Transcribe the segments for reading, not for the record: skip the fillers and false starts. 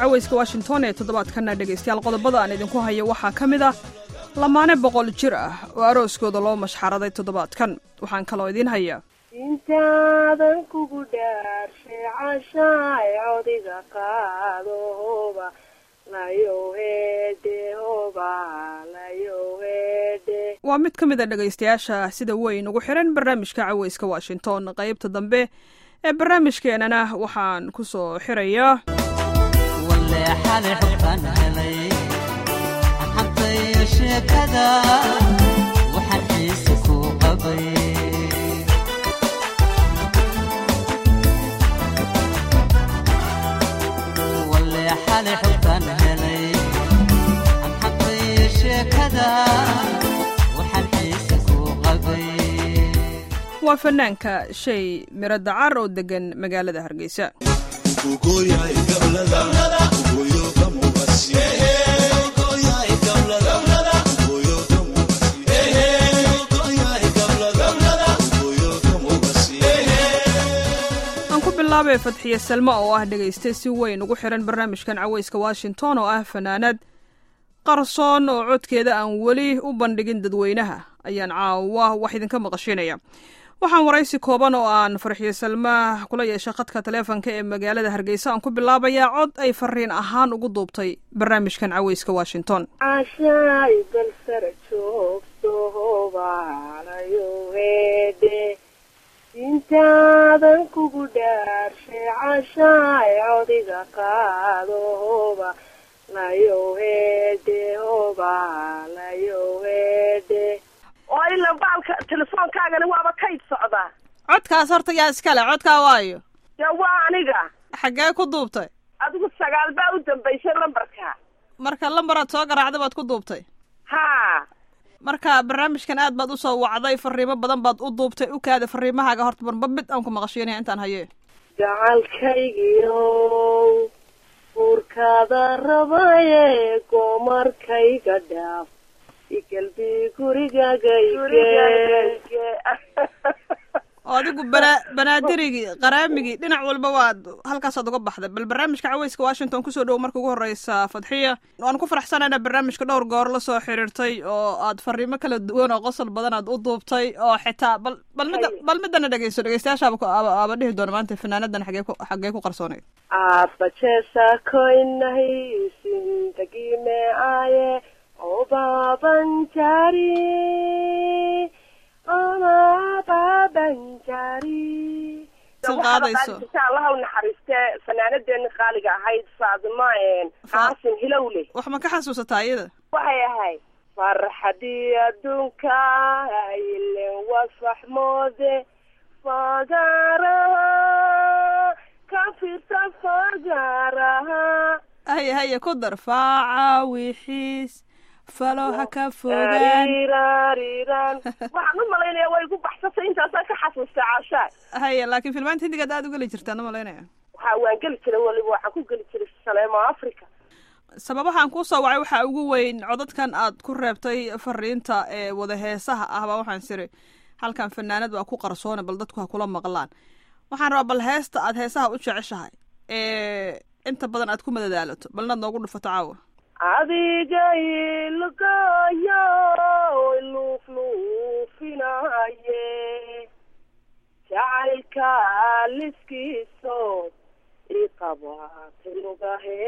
cawayska Washington ee toddobaadkana dhageystayaal qodobada aan idinku hayo waxaa ka mid ah lamaane 100 jir ah oo arooskooda loo mashxaraday toddobaadkan. Waxaan kaloo idin hayaa intaadan kugu dhaarshay cashaay codiga qaadooba waa mid ka mid a dhagaystayaasha sida weyn ugu xiran barnaamijka cawayska Washington. qaybta dambe ee barnaamijkeenana waxaan ku soo xirayaa waa fanaanka Shay Miro Dacar oo degan magaalada Hargeysa. aan ku bilaabay Fadxiye Salma oo ah dhageyste si weyn ugu xiran barnaamijkan cawayska Washington oo ah fanaanad qarsoon oo codkeeda aan weli u bandhigin dadweynaha ayaan caawa wax idinka maqashinaya. waxaan waraysi kooban oo aan Fadxiye Salma kula yeeshay khadka taleefanka ee magaalada Hargeysa aan ku bilaabayaa cod ay fariin ahaan ugu duubtay barnaamijkan cawayska Washington. cashaay bal sarajoogsoobaanayo heede intaadan kugu dhaarshay cashaay codiga qaadooba layo heede hoba layo heede oo ila baalka telefoonkaagana waaba kayd socdaa. codkaas horta yaa iskale codkaa waayo yaa waa aniga. xaggee ku duubtay? adigu 9 baa u dambaysay lambarka. marka lambaraad soo garaacday baad ku duubtay? haa. marka barnaamijkan aad baad u soo wacday fariimo badan baad u duubtay u kaada fariimahaaga horta marba mid aan ku maqashiinaya intaan haye. gacalkaygiyo urkaada rabaye goomarkayga dhaaf ikalbi gurigagayge adigu banaadirigii qaraamigii dhinac walba waad halkaasaad uga baxday. bal barnaamijka cawayska Washington kusoo dhow marka ugu horeysa Fadxiya waan ku faraxsanaynaa barnaamijka dhowr goor la soo xiriirtay oo aad fariimo kala duwan oo qosol badan aad u duubtay oo xitaa bal midana dhageystayaashaaba dhihi doona maanta fanaanadan xagee ku qarsoonayd. aabbajeesa koynahay sintagime aaye oo baabanjari allaha u naxariiste fanaanadeena qaaliga ahayd Faadima Qaasim Hilowle. wax ma ka xasuusataa iyada? waxay ahayd farxadii adduunka ileen wasaxmoode fagaraha kafirta fagaraha haye ku dar faaca wixiis falo ha ka fogaan waxaan u malaynayaa way ku baxsatay intaasaan ka xasuustay caashaay. haye laakiin filmaanta hindigaad aad u geli jirtaan u malaynaya? waan geli jiray waliba waxaan ku geli jiray Saleemo Africa. sababahaan kuu soo wacay waxaa ugu weyn codadkan aad ku reebtay fariinta ee wada heesaha ah baa waxaan siri halkan fanaanad waa ku qarsoona bal dadku ha kula maqlaan. waxaan rabaa bal heesta aad heesaha u jeceshahay ee inta badan aad ku madadaalato bal inaad noogu dhufato caawa. adiga ilgayo luufluufinaye jacaylka liskiiso iqabaatay lugahe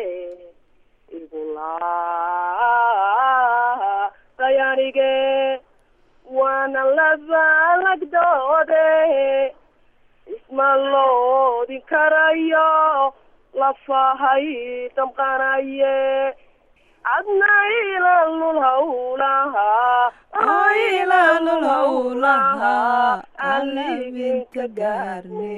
igulaa qayanige waana labalagdoode isma loodin karayo lafahay damqanaye adna ilaalulhawlaha alibinka gaarne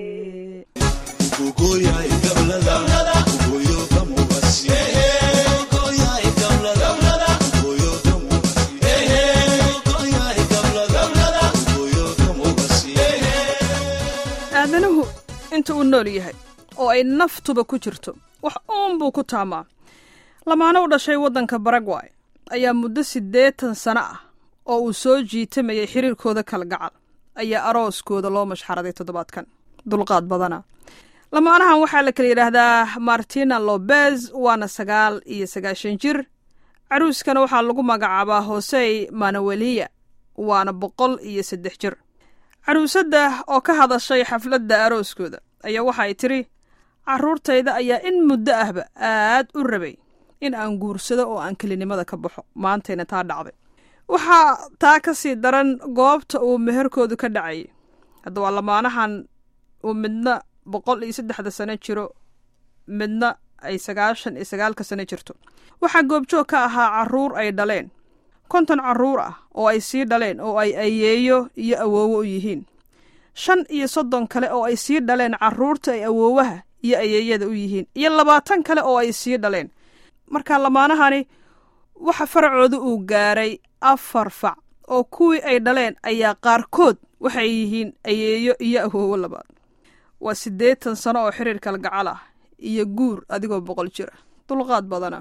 aadanuhu inta uu nool yahay oo ay naftuba ku jirto wax buu ku taamaa. lamaane u dhashay waddanka Paraguay ayaa muddo 80 sano ah oo uu soo jiitamayay xiriirkooda kalgacal ayaa arooskooda loo mashxaraday toddobaadkan. dulqaad badana lamaanahan waxaa la kala yidhaahdaa martina lobez waana 9 jir. caruuskana waxaa lagu magacaabaa hosey manueliya waana 103 jir. caruusadda oo ka hadashay xafladda arooskooda ayaa waxay tiri, carruurtayda ayaa in muddo ahba aad u rabay in aan guursado oo aan kelinimada ka baxo, maantayna taa dhacday. waxaa taa ka sii daran goobta uu meherkoodu ka dhacayay. hadda waa lamaanahan uu midna 103 sano jiro, midna ay 99 sano jirto. waxaa goobjoog ka ahaa carruur ay dhaleen 50 carruur ah oo ay sii dhaleen oo ay ayeeyo iyo awoowo u yihiin, 35 kale oo ay sii dhaleen carruurta ay awoowaha iyo ayeeyada u yihiin, iyo 20 kale oo ay sii dhaleen. marka lamaanahani waxa faracooda uu gaaray 4 fac oo kuwii ay dhaleen ayaa qaarkood waxay yihiin ayeeyo iyo awoowo labaad. waa 80 sano oo xiriir kala gacal ah iyo guur adigoo 100 jir ah. dulqaad badana.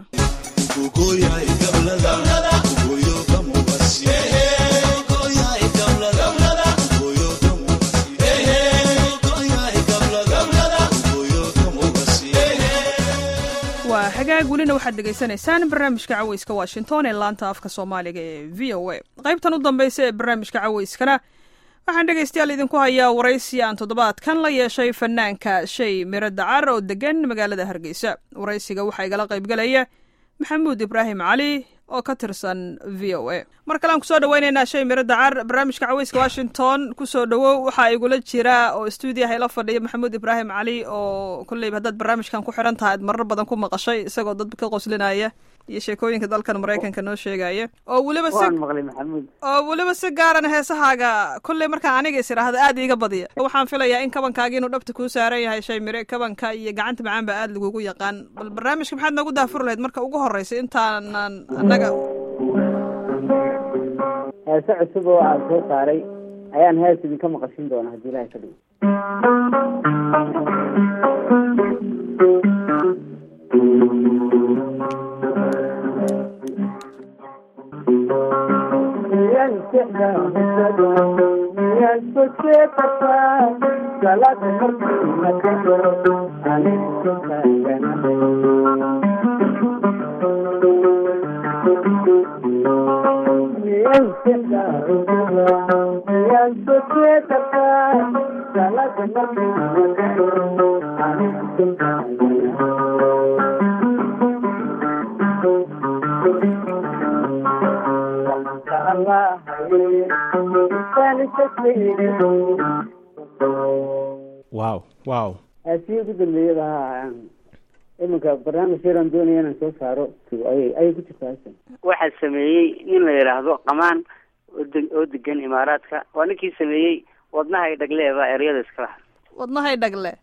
waa hagaag welina waxaad dhegaysanaysaan barnaamijka cawayska washington ee laanta afka soomaaliga ee v o a. qaybtan u dambaysa ee barnaamijka cawayskana waxaan dhegaystayaal idinku hayaa waraysi aan toddobaadkan la yeeshay fanaanka shay miro dacar oo degan magaalada hargeysa. waraysiga waxaa igala qaybgalaya maxamuud ibraahim cali oo ka tirsan v o a. mar kale aan kusoo dhawaynaynaa shay miro dacar barnaamijka cawayska washington. kusoo dhawow. waxaa igula jira oo stuudiyaha ila fadhiya maxamuud ibraahim cali oo kolleyba haddaad barnaamijkan ku xiran tahay aad marar badan ku maqashay isagoo dad ka qoslinaya iyo sheekooyinka dalkan maraykanka noo sheegaya oo weliba si gaaran heesahaaga kolley markaa aniga is idhaahda aad iiga badiya. waxaan filayaa in kabankaagi inuu dhabta kuu saaran yahay shay mire. kabanka iyo gacanta macaan ba aad lagugu yaqaan. bal barnaamijka maxaad noogu daafur lahayd marka ugu horeysa intaanan annaga heese cusub oo aan soo saaray ayaan hees idinka maqashin doona haddii ilaahay ka dhigo. wow aasii ugu dambeeyada iminka barnaamij yaran doonaya inaan soo saaro ayay ku jirtaa. waxaa sameeyey nin la yidhaahdo qamaan oo degan imaaraadka. waa ninkii sameeyey wadnahay dhagle baa eryada iska laha. wadnahay dhagle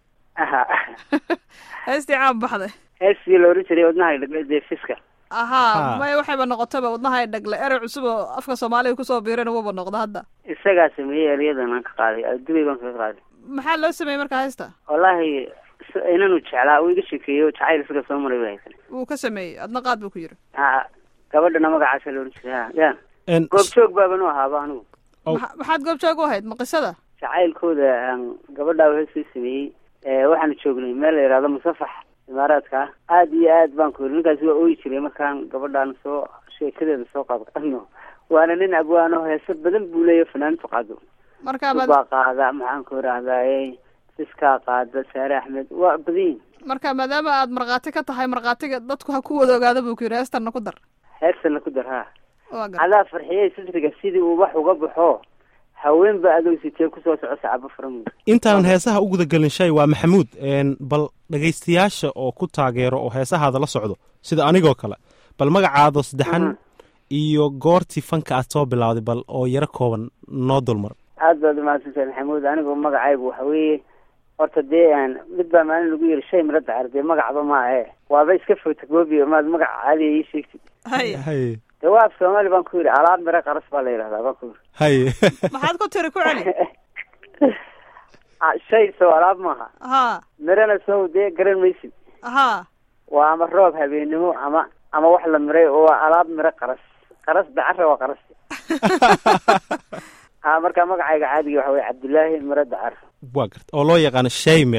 heestii caan baxday. heestii la oran jiray wadnahay dhagle dee fiska. maya waxayba noqotaba wadnahay dhagle erey cusub oo afka soomaaliga kusoo biirana waba noqda hadda. isagaa sameeyey eryadan aan ka qaaday dubay baan kaga qaaday. maxaa loo sameeyey markaa heesta? wallaahi inanu jeclaa uu iga sheekeeyo jacayl isaga soo maray baa haysan. wuu ka sameeyey adna qaad buu ku yiri. gabadhana magacaasa la oran jiray. goobjoog baaban u ahaaba anigu. maxaad goobjoog u ahayd ma qisada? jacaylkooda gabadhaa heestii sameeyey. waxaanu joognay meel la yidhaahdo musafax imaaraadka ah. aad iyo aad baan ku yiri. ninkaasi waa ooyi jiray markaan gabadhaan soo sheekadeeda soo qaadqaadno. waana nin abwaano heeso badan buu leeyahay fanaantu qaado. markaa qaada maxaan ku idhaahdaye fiskaa qaada saare axmed waa badiin. marka maadaama aad markhaati ka tahay markhaatiga dadku ha ku wada ogaada buu ku yidhi heestanna ku dar. heestanna ku dar adaa farxiyey sitriga sidii uu wax uga baxo haweenba adow sitee kusoo soco sacabo faram. intaanan heesaha u gudagelin shay waa maxamuud bal dhegaystayaasha oo ku taageero oo heesahaada la socdo sida anigoo kale bal magacaado saddexan iyo goortii fanka aad soo bilawday bal oo yaro kooban noo dulmar. aad baad umahadsantahay maxamuud. anigu magacaygu waxa weeye horta dee mid baa maalin lagu yiri shay miro dacar dee magacba maahe waaba iska photocopy maad magaca caadiya ii sheegtid. hay dee waa af soomaali baan ku yidhi alaab miro qaras baa la yidhahdaa baan ku yidhi. hay maxaad ku tiri ku celi? shay soo alaab maaha. mirana soo dee garan maysid. waa ama roob habeenimo ama wax la miray oo alaab miro qaras dacara waa qaras. marka magacayga caadiga waxa weye cabdullaahi miro dacar. waa garta oo loo yaqaano shay mire.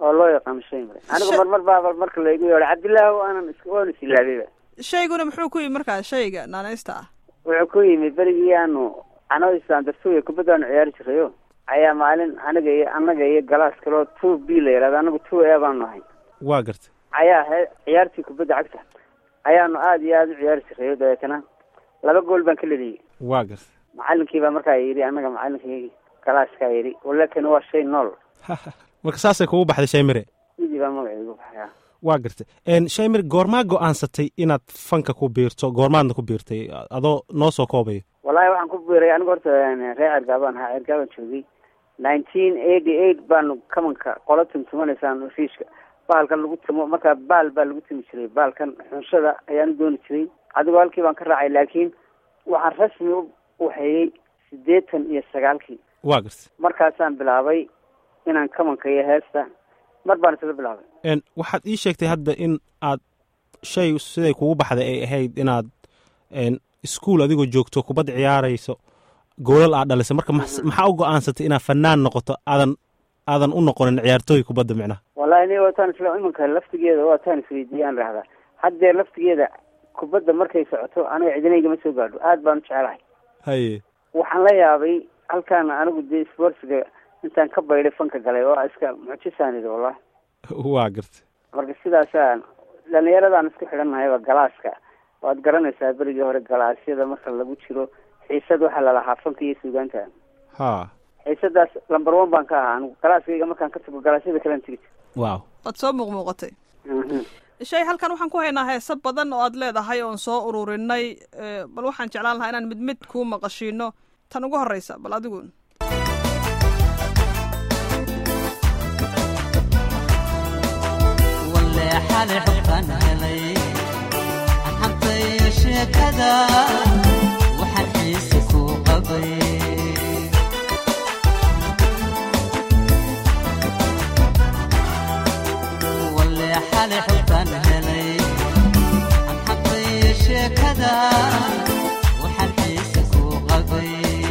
oo loo yaqaano shaymire anigu marmar baa marka laygu yeedho cabdillaahi waan isilaabeyba shayguna muxuu ku yimi markaa shayga naanaysta ah wuxuu ku yimi berigii anoo islaandarsuuya kubaddaanu ciyaari jirayo ayaa maalin annaga iyo galaas kaloo 2B la yidhahdo anagu 2A baanu nahay waa garta ayaa ciyaartii kubadda cagta ayaanu aada iyo aada u ciyaari jirayo dabeetana 2 gool baan ka lediyey waa garta macalinkii baa markaa yidhi annaga macalinkii galaaskaa yidhi walakin waa shay nool marka saasay kugu baxday shaymire sidii baa magacaygu baxaya waa garta shaymire goormaa go-aansatay inaad fanka ku biirto goormaadna ku biirtay adoo noo soo koobayo wallahi waxaan ku biiray anigu horta reer cergaabaan ahaa cergaabaan joogay 1988 baanu kamanka qola tumtumanaysaan fiishka baalkan lagu tumo markaa baal baa lagu tumi jiray baalkan xunshada ayaanu dooni jiray adigoo halkii baan ka raacay laakiin waxaan rasmi u waxeeyey 89 waa garta markaasaan bilaabay inaan kamanka iyo heesta mar baan isla bilaabay waxaad ii sheegtay hadda in aad shay siday kugu baxday ay ahayd inaad iskuol adigoo joogto kubadda ciyaarayso goolal aad dhalisay marka maxaa u go-aansatay inaad fanaan noqoto aadan u noqonin ciyaartooy kubadda micnaha wallahi ni wataan isla imanka laftigeeda waataan isweydiiyaan rahdaa haddee laftigeeda kubadda markay socoto aniga cidinayga ma soo gaadho aad baan u jecelahay haye waxaan la yaabay halkaan anigu dee sportsiga intaan ka baydhay fanka galay oo iska mucjisaanid wallahi waa garta marka sidaasaan dhalinyaradaan isku xidhanahayba galaaska waad garanaysaa berigii hore galaasyada marka lagu jiro xiisad waxaa lalahaa fanka iyo suugaanta ha xiisadaas number 1 baan ka ahaa anigu galaaskayga markaan ka tago galaasyada kalean tegi wow waad soo muuqmuuqatay shay halkan waxaan ku haynaa heesa badan oo aad leedahay oon soo ururinay bal waxaan jeclaan lahaa inaan mid kuu maqashiino tan ugu horreysa bal adigu xalay xubtaan helay xantay sheekada waxaan xiisa ku qabay walla xalay xubtaan helay xantay sheekada waxaan xiisa ku qabay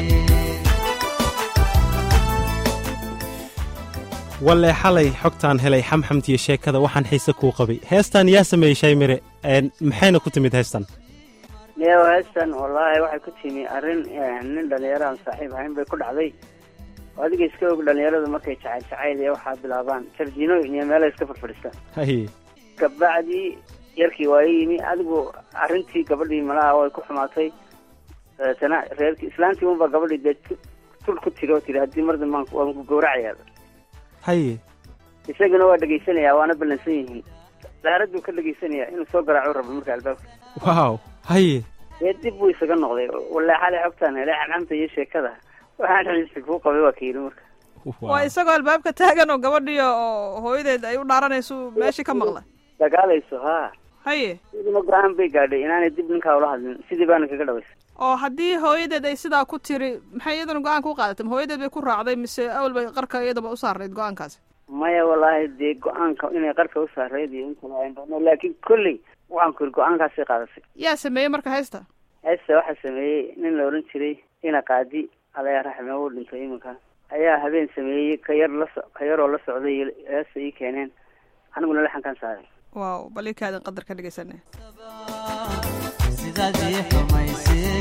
walle xalay xogtaan helay xamxamtiyo sheekada waxaan xiise kuu qabay heestan yaa sameeyey shaymire maxayna ku timid heestan heestan wallaahi waxay ku timi arrin nin dhalinyaraan saaxiib ahayn bay ku dhacday adiga iska og dhalinyaradu markay jacayl iyo waxaa bilaabaan jarjinooyin iyo meelay iska fadfadhistaan haye kabacdii yarkii waa yimi adigu arrintii gabadhii malaha way ku xumaatay dabeetana reerkii islaantii unbaa gabadhii dee tul ku tiri oo tiri haddii mar dambe waan ku gawracayaa haye isaguna waa dhegaysanayaa waana ballansan yihiin daaraduu ka dhegaysanayaa inuu soo garaaco rabo marka albaabka wow haye dee dib buu isaga noqday wallahi xalay xogtaan helay xamxamta iyo sheekada waxaan xiisa kuu qabay waa ka yidhi marka waa isagoo albaabka taagan oo gabadhii oo hooyadeed ay u dhaaranayso meeshii ka maqlay dagaalayso haa haye idima go-aan bay gaadhay inaanay dib ninkaa ula hadlin sidii baana kaga dhawaysay oo haddii hooyadeed ay sidaa ku tiri maxay iyadana go-aanka u qaadatay ma hooyadeed bay ku raacday mise awal bay qarka iyadaba u saarayd go-aankaasi maya wallaahi dee go-aanka inay qarka u saarayd iyo inta laakiin kolley waxaan ku yiri go-aankaasay qaadatay yaa sameeyey marka heesta waxaa sameeyey nin la odhan jiray ina qaadi alayaa raxme uu dhintay iminka ayaa habeen sameeyey ka yaroo la socday heesta ii keeneen aniguna laxankan saaray wow bal ii kaadin qadar ka dhegeysanay sidaadii xumaysay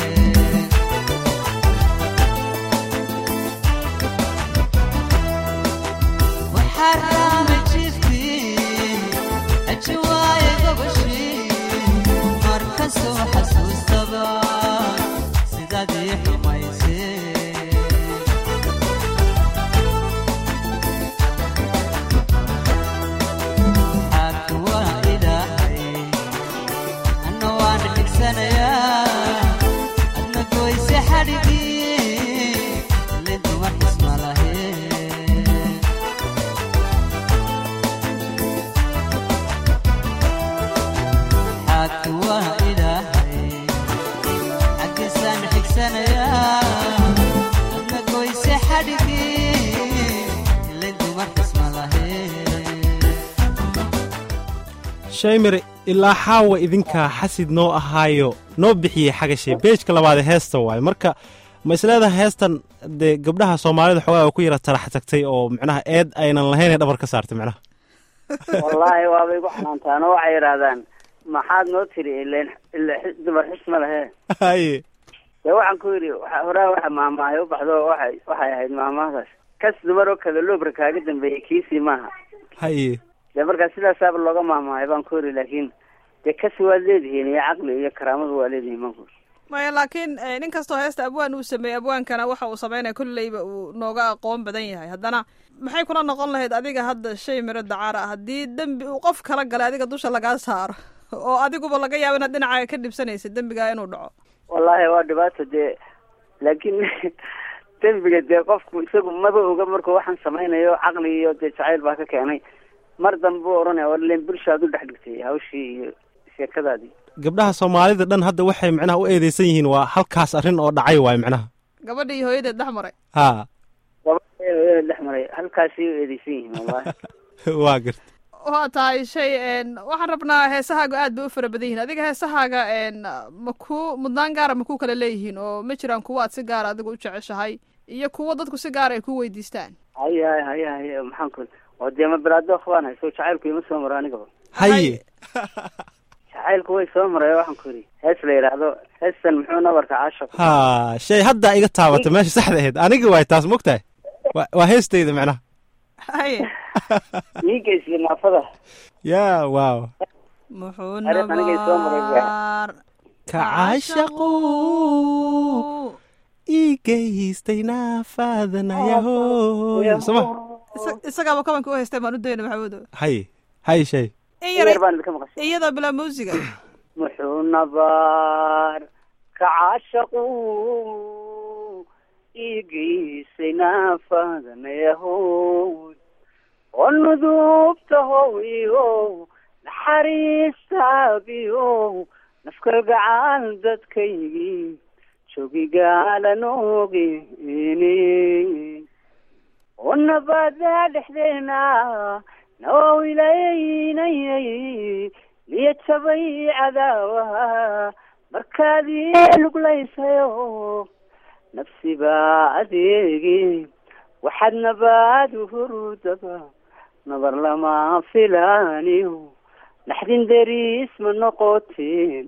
waxaarama jirtii ajiwaaye gobashii marka soo xasuustaba sidaadii xumaysay adna goyse xadhigii liduma xisma lahee xaagtu waa ilaahay xaggiisaan xigsanayaa adna goyse xadhigii liduma xisma lahee shaymire ilaa xaawa idinkaa xasid noo ahaayo noo bixiyey xagashay beejka labaade heesta waayo marka ma isleedahay heestan dee gabdhaha soomaalida xoogaa ku yara tarax tagtay oo micnaha eed aynan lahayn ee dhabar ka saartay micnaha wallaahi waabay igu xanaantaan oo waxay yidhaahdaan maxaad noo tiri ila dumar xisma lehe haye dee waxaan ku yidhi horaa waxa maamaahay u baxdo waxay ahayd maamahadaas kas dumar oo kale loobra kaaga dambeeyey kiisii maaha haye dee markaa sidaasaaba looga maamaahay baan ku yidhi laakiin dee kasi waad leedihiin iyo caqli iyo karaamadu waa leedihiin manku maya laakiin nin kastoo heesta abwaan uu sameeyey abwaankana waxa uu sameynaya kolleyba uu nooga aqoon badan yahay haddana maxay kula noqon lahayd adiga hadda shay miro dacaar ah haddii dembi uu qof kala galay adiga dusha lagaa saaro oo adiguba laga yaabo inaad dhinacaaga ka dhibsanaysa dembigaa inuu dhaco wallaahi waa dhibaato dee laakiin dembiga dee qofku isagu maba oga markuu waxaan samaynayo caqli iyo dee jacayl baa ka keenay mar dambe u oranaya war leen bulshaad u dhex dhigtay hawshii iyo sheekadaadii gabdhaha soomaalida dhan hadda waxay micnaha u eedeysan yihiin waa halkaas arrin oo dhacay waayo micnaha gabadha iyo hooyadeed dhex maray ha gabadha iyo hooyadeed dhex maray halkaasay u eedeysan yihiin wallahi waa garta waa tahay shay waxaan rabnaa heesahaaga aad bay u fara badan yihiin adiga heesahaaga maku mudnaan gaara makuu kala leeyihiin oo ma jiraan kuwa aad si gaara adiga u jeceshahay iyo kuwa dadku si gaara ay ku weydiistaan haye maxaan ku oo dee ma bilaado akhbaan hayso jacaylku ima soo maro anigaba haye jacaylku way soo maray waxaan ku yidhi hees la yidhaahdo heestan muxuu nabarka caashaq ha shay hadda iga taabata meesha saxda ahayd aniga waay taas mogtahay waa heestayda micnaha haye miigaysiyo naafada ya wow muxuu nabar kacaashaqu igaystay naafadanayaho soma isagaaba kabanka u haystay baan u dayna maxamuudo haye shay iyadoo bilaa muusiga muxuu nabar kacaashaqu igaystay naafadanayaho oo nudubtahowiyo naxariistaabiyo nafkalgacaal dadkaygii joogigaalanogeni oo nabada dhexdeena nawawilaynayay niya jabay cadaawaha markaadii luglaysayo nafsibaa adeegi waxaad nabaad hurudaba nabar lama filaaniyo naxdin deriis ma noqoteen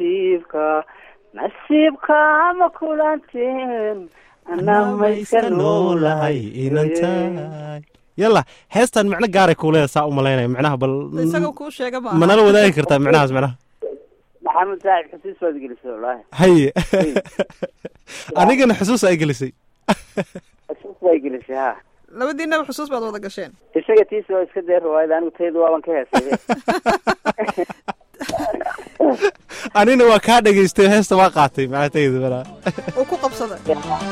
nasiibka ma kulanteen anaa ma iska noolahay inantahay yalla heestan micno gaaray kuuleeda saa u malaynaya micnaha bal isaga kuu sheega ma manala wadaagi kartaa micnahaas micnaha maxamed saaxib xusuus baad gelisay wallaahi haye anigana xusuus ay gelisay xusuus bay gelisay ha labadiinaba xusuus baad wada gasheen isaga tiisa waa iska dee riwaayada anigu tayda waaban ka heesay anina waa kaa dhegaystay heesta waa qaatay macnatayda malaa uu ku qabsaday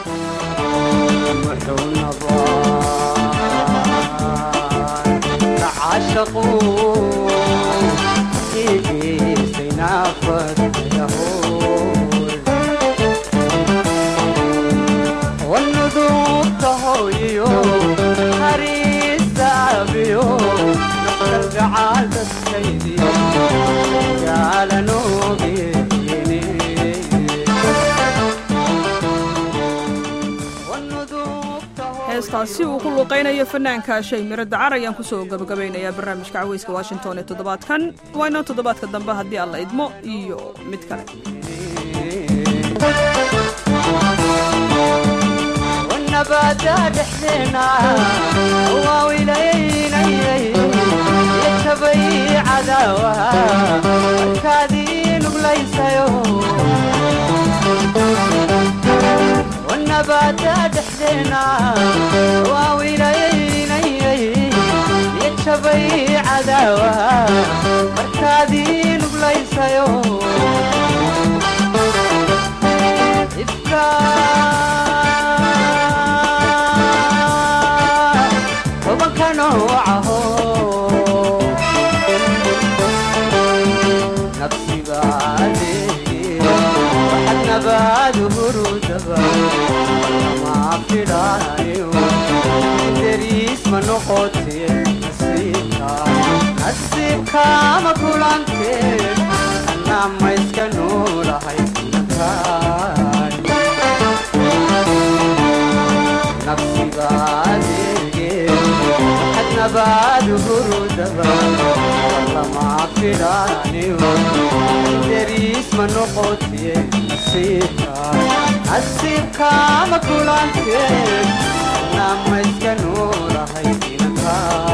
muxuu nacaashaqu igaystay naafadayaho ونذوقتهويو هريسابيو نفسك عادة سيدي قال نوبيني heestaasi uu ku luuqaynayo fanaanka shay miro dacar ayaan kusoo gabagabaynayaa barnaamijka caweyska washington ee toddobaadkan waana toddobaadka dambe haddii alla idmo iyo mid kale نبادا دحدينا واويلينا يتبي عداوها كادين بليسيو والنبادا دحدينا واويلينا يتبي عداوها كادين بليسيو نوعه نفسي بعدي وحد نباده رودبا ما في دايو دريس من نقطي نسيبك ما كلانتي أنا ما يسكنوا لحي نباد هرودبا والله ما فلاني دريس من نقطي السيبكا ما كلانتين نام اسكنورا هيدينكا